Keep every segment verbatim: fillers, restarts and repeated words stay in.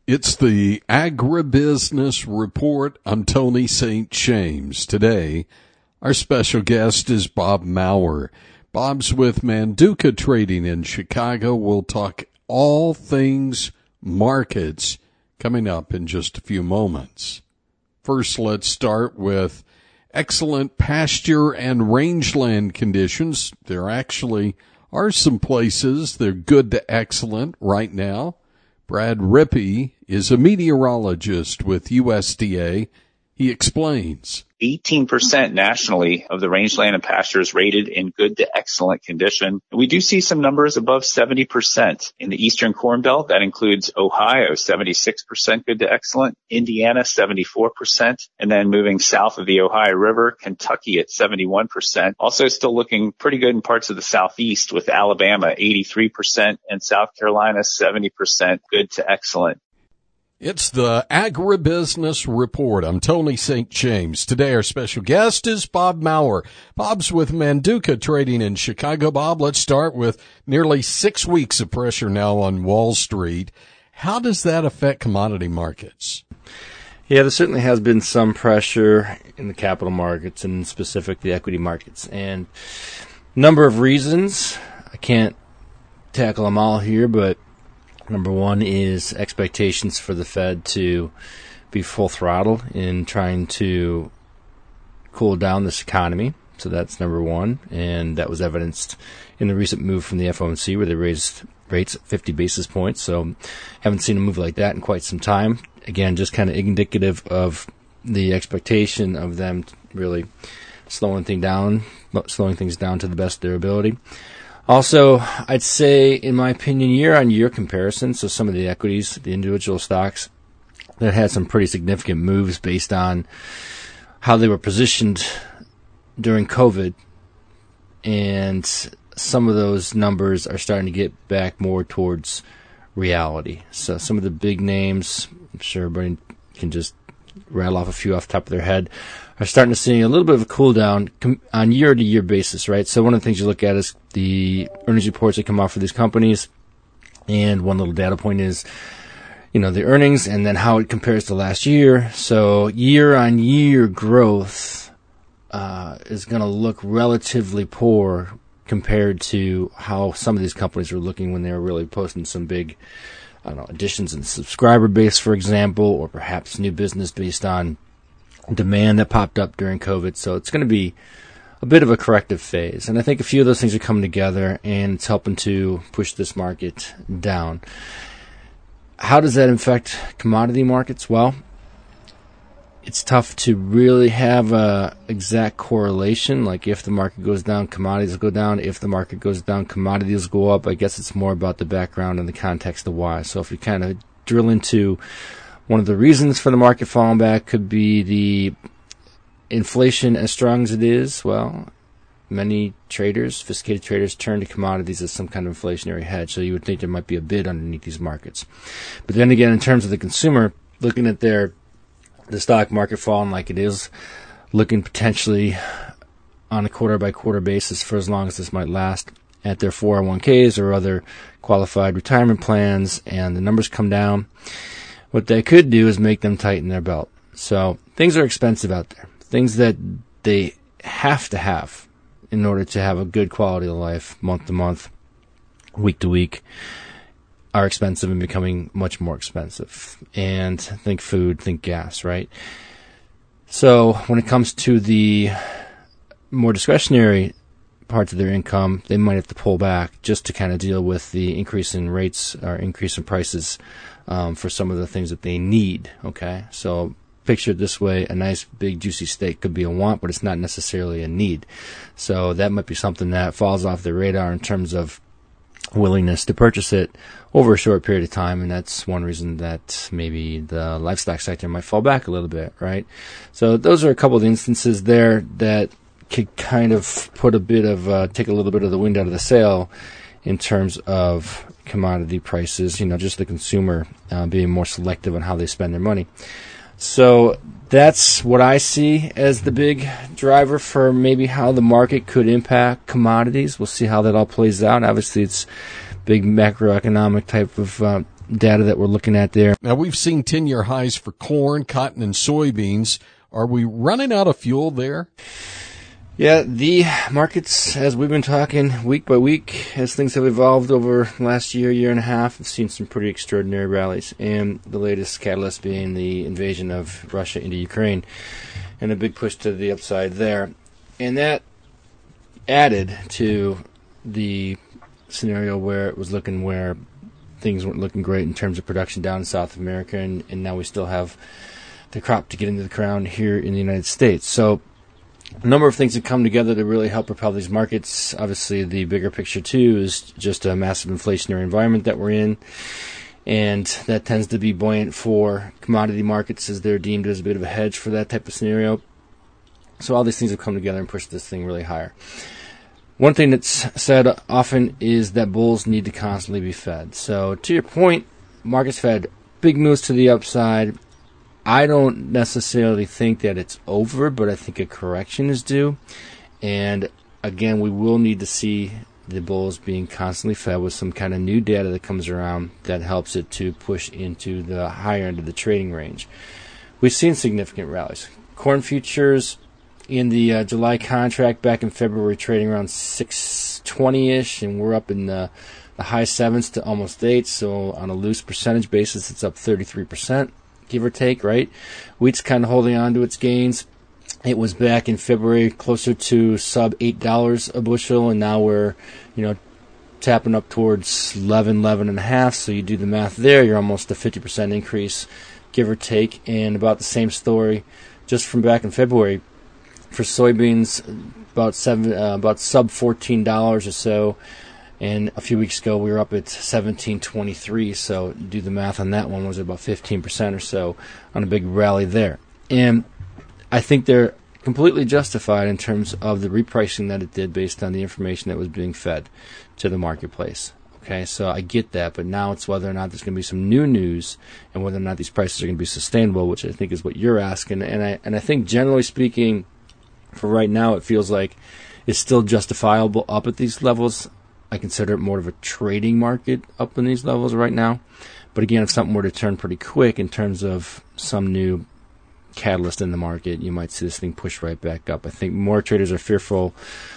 It's the Agribusiness Report. I'm Tony Saint James. Today, our special guest is Bob Maurer. Bob's with Manduca Trading in Chicago. We'll talk all things markets coming up in just a few moments. First, let's start with excellent pasture and rangeland conditions. There actually are some places they're good to excellent right now. Brad Rippey is a meteorologist with U S D A. He explains. eighteen percent nationally of the rangeland and pastures rated in good to excellent condition. We do see some numbers above seventy percent. In the Eastern Corn Belt, that includes Ohio, seventy-six percent good to excellent, Indiana, seventy-four percent, and then moving south of the Ohio River, Kentucky at seventy-one percent. Also still looking pretty good in parts of the Southeast with Alabama, eighty-three percent, and South Carolina, seventy percent good to excellent. It's the Agribusiness Report. I'm Tony Saint James. Today our special guest is Bob Maurer. Bob's with Manduca Trading in Chicago. Bob, let's start with nearly six weeks of pressure now on Wall Street. How does that affect commodity markets? Yeah, there certainly has been some pressure in the capital markets and specifically the equity markets. And a number of reasons. I can't tackle them all here, but number one is expectations for the Fed to be full throttle in trying to cool down this economy. So that's number one. And that was evidenced in the recent move from the F O M C where they raised rates fifty basis points. So haven't seen a move like that in quite some time. Again, just kind of indicative of the expectation of them really slowing things down, slowing things down to the best of their ability. Also, I'd say, in my opinion, year-on-year comparison, so some of the equities, the individual stocks, that had some pretty significant moves based on how they were positioned during COVID, and some of those numbers are starting to get back more towards reality. So some of the big names, I'm sure everybody can just rattle off a few off the top of their head, are starting to see a little bit of a cool down com- on year-to-year basis, right? So one of the things you look at is the earnings reports that come out for these companies, and one little data point is, you know, the earnings and then how it compares to last year. So year-on-year growth uh, is going to look relatively poor compared to how some of these companies were looking when they were really posting some big, I don't know, additions in the subscriber base, for example, or perhaps new business based on demand that popped up during COVID. So it's going to be a bit of a corrective phase. And I think a few of those things are coming together, and it's helping to push this market down. How does that affect commodity markets? Well, it's tough to really have a exact correlation. Like if the market goes down, commodities go down. If the market goes down, commodities go up. I guess it's more about the background and the context of why. So if you kind of drill into one of the reasons for the market falling back could be the inflation as strong as it is. Well, many traders, sophisticated traders, turn to commodities as some kind of inflationary hedge. So you would think there might be a bid underneath these markets. But then again, in terms of the consumer, looking at their the stock market falling like it is, looking potentially on a quarter-by-quarter basis for as long as this might last at their four oh one k's or other qualified retirement plans, and the numbers come down, what they could do is make them tighten their belt. So things are expensive out there. Things that they have to have in order to have a good quality of life month to month, week to week, are expensive and becoming much more expensive. And think food, think gas, right? So when it comes to the more discretionary parts of their income, they might have to pull back just to kind of deal with the increase in rates or increase in prices um, for some of the things that they need, okay? So picture it this way, a nice big juicy steak could be a want, but it's not necessarily a need. So that might be something that falls off the radar in terms of willingness to purchase it over a short period of time, and that's one reason that maybe the livestock sector might fall back a little bit, right? So those are a couple of instances there that could kind of put a bit of, uh, take a little bit of the wind out of the sail in terms of commodity prices, you know, just the consumer uh, being more selective on how they spend their money. So that's what I see as the big driver for maybe how the market could impact commodities. We'll see how that all plays out. Obviously, it's big macroeconomic type of uh, data that we're looking at there. Now, we've seen ten-year highs for corn, cotton, and soybeans. Are we running out of fuel there? Yeah, the markets, as we've been talking week by week, as things have evolved over the last year, year and a half, have seen some pretty extraordinary rallies. And the latest catalyst being the invasion of Russia into Ukraine and a big push to the upside there. And that added to the scenario where it was looking where things weren't looking great in terms of production down in South America, and, and now we still have the crop to get into the ground here in the United States. So a number of things have come together to really help propel these markets. Obviously, the bigger picture, too, is just a massive inflationary environment that we're in, and that tends to be buoyant for commodity markets as they're deemed as a bit of a hedge for that type of scenario. So all these things have come together and pushed this thing really higher. One thing that's said often is that bulls need to constantly be fed. So to your point, markets fed big moves to the upside. I don't necessarily think that it's over, but I think a correction is due. And again, we will need to see the bulls being constantly fed with some kind of new data that comes around that helps it to push into the higher end of the trading range. We've seen significant rallies. Corn futures in the uh, July contract back in February trading around six twenty-ish, and we're up in the, the high sevens to almost eight. So on a loose percentage basis, it's up thirty-three percent. Give or take, right? Wheat's kind of holding on to its gains. It was back in February closer to sub eight dollars a bushel, and now we're, you know, tapping up towards eleven, eleven and a half. So you do the math there, you're almost a fifty percent increase, give or take, and about the same story just from back in February for soybeans, about seven, uh, about sub fourteen dollars or so. And a few weeks ago, we were up at seventeen twenty-three, so do the math on that one, was about fifteen percent or so on a big rally there. And I think they're completely justified in terms of the repricing that it did based on the information that was being fed to the marketplace. Okay, so I get that, but now it's whether or not there's going to be some new news and whether or not these prices are going to be sustainable, which I think is what you're asking. And I and I think generally speaking, for right now, it feels like it's still justifiable up at these levels. I consider it more of a trading market up in these levels right now. But again, if something were to turn pretty quick in terms of some new catalyst in the market, you might see this thing push right back up. I think more traders are fearful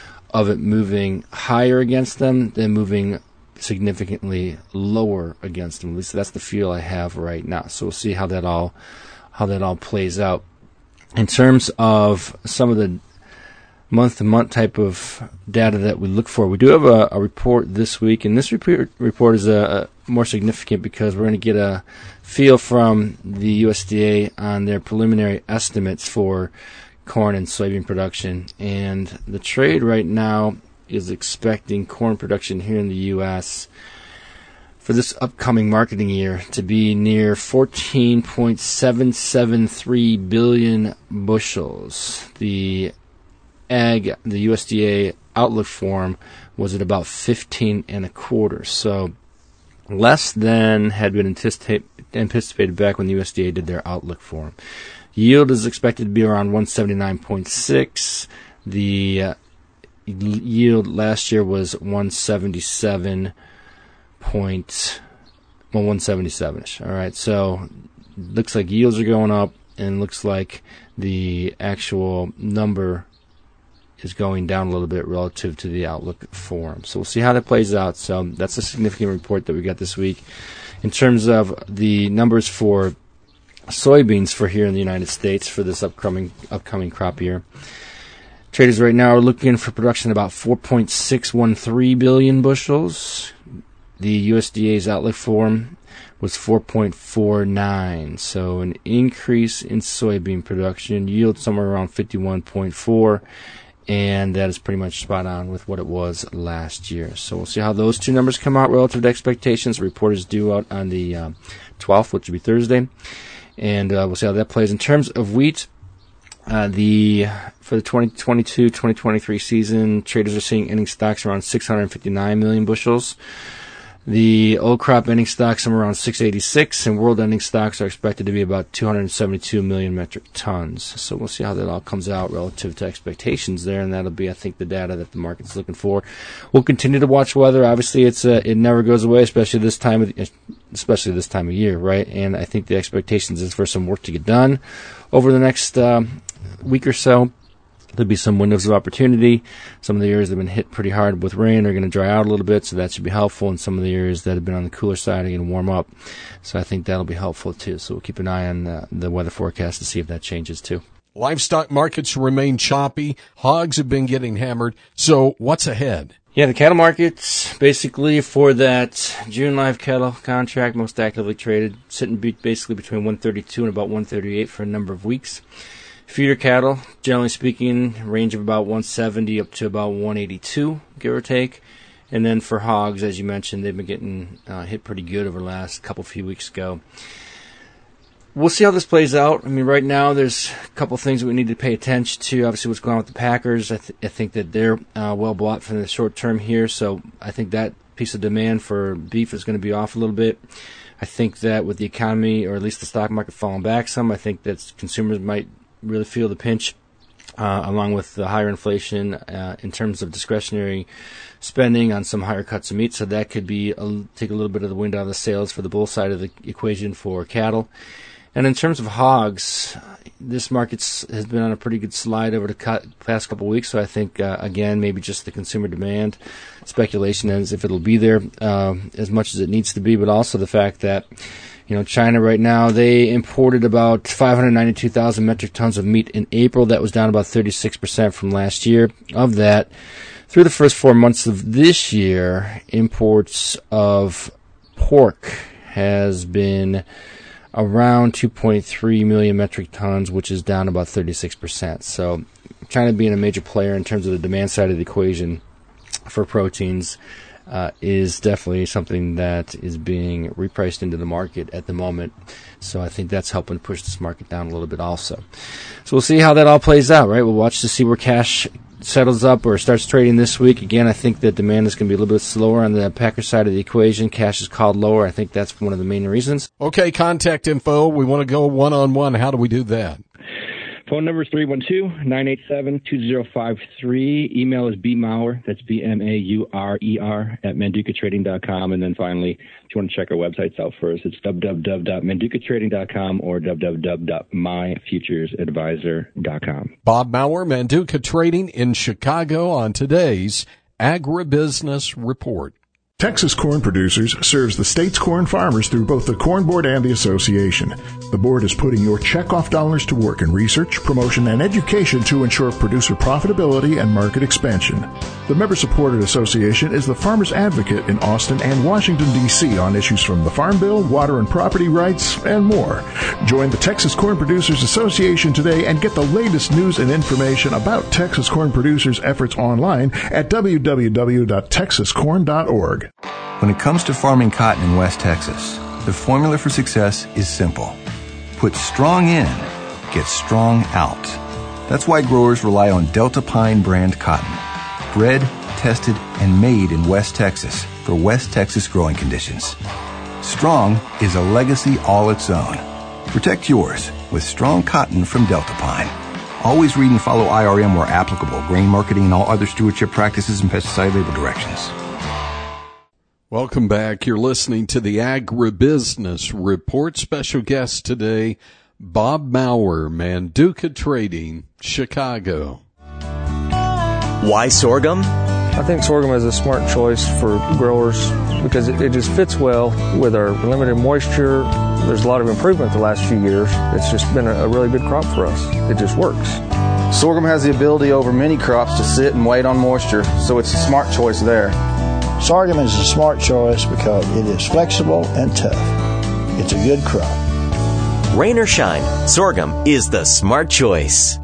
of it moving higher against them than moving significantly lower against them. At least that's the feel I have right now. So we'll see how that all how that all plays out. In terms of some of the month-to-month type of data that we look for, we do have a, a report this week, and this report, report is a, a more significant because we're going to get a feel from the U S D A on their preliminary estimates for corn and soybean production. And the trade right now is expecting corn production here in the U S for this upcoming marketing year to be near fourteen point seven seven three billion bushels. The Ag, the U S D A outlook form was at about fifteen and a quarter, so less than had been anticipate, anticipated back when the U S D A did their outlook form. Yield is expected to be around one seventy-nine point six. The uh, yield last year was one seventy-seven point, well, one seventy-seven-ish. All right, so looks like yields are going up, and looks like the actual number is going down a little bit relative to the outlook form. So we'll see how that plays out. So that's a significant report that we got this week. In terms of the numbers for soybeans for here in the United States for this upcoming upcoming crop year, traders right now are looking for production about four point six one three billion bushels. The U S D A's outlook form was four point four nine, so an increase in soybean production, yield somewhere around fifty-one point four, and that is pretty much spot on with what it was last year. So we'll see how those two numbers come out relative to expectations. The report is due out on the uh, twelfth, which will be Thursday, and uh, we'll see how that plays. In terms of wheat, uh, the for the twenty twenty-two twenty twenty-three season, traders are seeing ending stocks around six hundred fifty-nine million bushels. The old crop ending stocks somewhere around six eighty-six, and world ending stocks are expected to be about two hundred seventy-two million metric tons. So we'll see how that all comes out relative to expectations there, and that'll be, I think, the data that the market's looking for. We'll continue to watch weather. Obviously, it's uh, it never goes away, especially this time of the, especially this time of year, right? And I think the expectations is for some work to get done over the next uh, week or so. There'll be some windows of opportunity. Some of the areas that have been hit pretty hard with rain are going to dry out a little bit, so that should be helpful. And some of the areas that have been on the cooler side are going to warm up. So I think that'll be helpful too. So we'll keep an eye on uh, the weather forecast to see if that changes too. Livestock markets remain choppy. Hogs have been getting hammered. So what's ahead? Yeah, the cattle markets, basically for that June live cattle contract, most actively traded, sitting be- basically between one thirty-two and about one thirty-eight for a number of weeks. Feeder cattle, generally speaking, range of about one seventy up to about one eighty-two, give or take. And then for hogs, as you mentioned, they've been getting uh, hit pretty good over the last couple few weeks ago. We'll see how this plays out. I mean, right now there's a couple things that we need to pay attention to. Obviously, what's going on with the Packers. I, th- I think that they're uh, well bought for the short term here, so I think that piece of demand for beef is going to be off a little bit. I think that with the economy, or at least the stock market falling back some, I think that consumers might really feel the pinch, uh, along with the higher inflation uh, in terms of discretionary spending on some higher cuts of meat. So that could be a, take a little bit of the wind out of the sails for the bull side of the equation for cattle. And in terms of hogs, this market has been on a pretty good slide over the past couple of weeks. So I think, uh, again, maybe just the consumer demand speculation as if it'll be there uh, as much as it needs to be, but also the fact that, you know, China right now, they imported about five hundred ninety-two thousand metric tons of meat in April. That was down about thirty-six percent from last year. Of that, through the first four months of this year, imports of pork has been around two point three million metric tons, which is down about thirty-six percent. So China being a major player in terms of the demand side of the equation for proteins Uh, is definitely something that is being repriced into the market at the moment. So I think that's helping push this market down a little bit also. So we'll see how that all plays out, right? We'll watch to see where cash settles up or starts trading this week. Again, I think that demand is going to be a little bit slower on the Packer side of the equation. Cash is called lower. I think that's one of the main reasons. Okay, contact info. We want to go one-on-one. How do we do that? Phone number is three one two, nine eight seven, two zero five three. Email is bmaurer, that's B M A U R E R, at manduca trading dot com. And then finally, if you want to check our websites out first, it's w w w dot manduca trading dot com or w w w dot my futures advisor dot com. Bob Maurer, Manduca Trading in Chicago on today's Agribusiness Report. Texas Corn Producers serves the state's corn farmers through both the Corn Board and the association. The board is putting your checkoff dollars to work in research, promotion, and education to ensure producer profitability and market expansion. The member-supported association is the Farmers Advocate in Austin and Washington, D C on issues from the Farm Bill, water and property rights, and more. Join the Texas Corn Producers Association today and get the latest news and information about Texas Corn Producers' efforts online at w w w dot texas corn dot org. When it comes to farming cotton in West Texas, the formula for success is simple. Put strong in, get strong out. That's why growers rely on Delta Pine brand cotton. Bred, tested, and made in West Texas for West Texas growing conditions. Strong is a legacy all its own. Protect yours with strong cotton from Delta Pine. Always read and follow I R M where applicable, grain marketing and all other stewardship practices and pesticide label directions. Welcome back. You're listening to the Agribusiness Report. Special guest today, Bob Maurer, Manduca Trading, Chicago. Why sorghum? I think sorghum is a smart choice for growers because it, it just fits well with our limited moisture. There's a lot of improvement the last few years. It's just been a, a really good crop for us. It just works. Sorghum has the ability over many crops to sit and wait on moisture, so it's a smart choice there. Sorghum is a smart choice because it is flexible and tough. It's a good crop. Rain or shine, sorghum is the smart choice.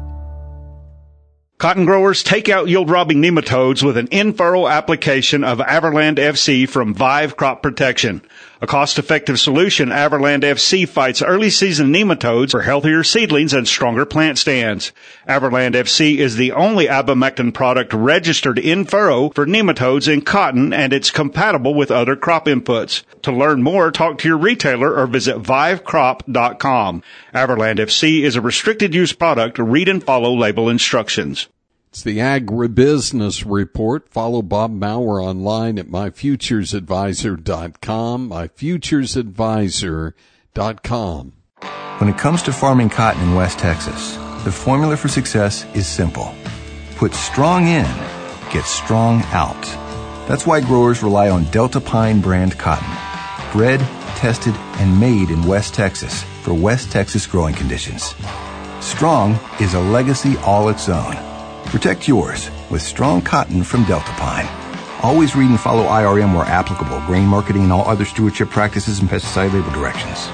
Cotton growers, take out yield-robbing nematodes with an in-furrow application of Averland F C from Vive Crop Protection. A cost-effective solution, Averland F C fights early season nematodes for healthier seedlings and stronger plant stands. Averland F C is the only ivermectin product registered in furrow for nematodes in cotton, and it's compatible with other crop inputs. To learn more, talk to your retailer or visit vive crop dot com. Averland F C is a restricted use product. Read and follow label instructions. It's the Agribusiness Report. Follow Bob Maurer online at my futures advisor dot com, my futures advisor dot com. When it comes to farming cotton in West Texas, the formula for success is simple. Put strong in, get strong out. That's why growers rely on Delta Pine brand cotton. Bred, tested, and made in West Texas for West Texas growing conditions. Strong is a legacy all its own. Protect yours with strong cotton from Delta Pine. Always read and follow I R M where applicable, grain marketing and all other stewardship practices and pesticide label directions.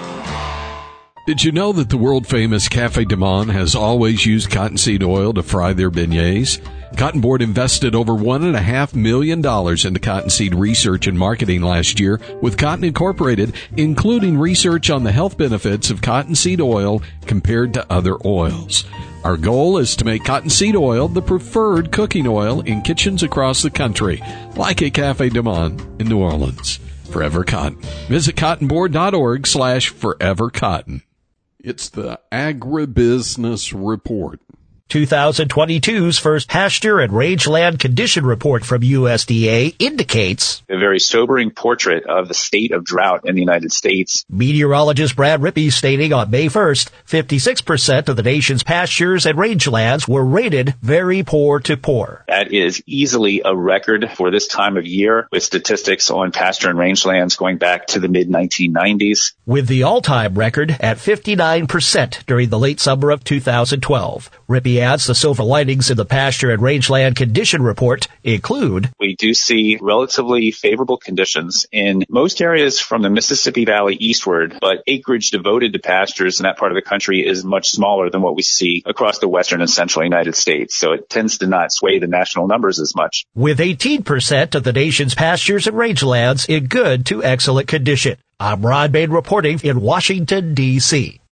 Did you know that the world-famous Cafe de Monde has always used cottonseed oil to fry their beignets? Cotton Board invested over one and a half million dollars into cottonseed research and marketing last year with Cotton Incorporated, including research on the health benefits of cottonseed oil compared to other oils. Our goal is to make cottonseed oil the preferred cooking oil in kitchens across the country, like a Cafe de Monde in New Orleans. Forever Cotton. Visit cottonboard.org slash forever cotton. It's the Agribusiness Report. twenty twenty-two's first pasture and rangeland condition report from U S D A indicates a very sobering portrait of the state of drought in the United States. Meteorologist Brad Rippey stating on May first, fifty-six percent of the nation's pastures and rangelands were rated very poor to poor. That is easily a record for this time of year, with statistics on pasture and rangelands going back to the mid nineteen nineties. With the all-time record at fifty-nine percent during the late summer of two thousand twelve. Rippey adds the silver linings in the pasture and rangeland condition report include we do see relatively favorable conditions in most areas from the Mississippi Valley eastward, but acreage devoted to pastures in that part of the country is much smaller than what we see across the western and central United States. So it tends to not sway the national numbers as much. With eighteen percent of the nation's pastures and rangelands in good to excellent condition. I'm Ron Bain reporting in Washington, D C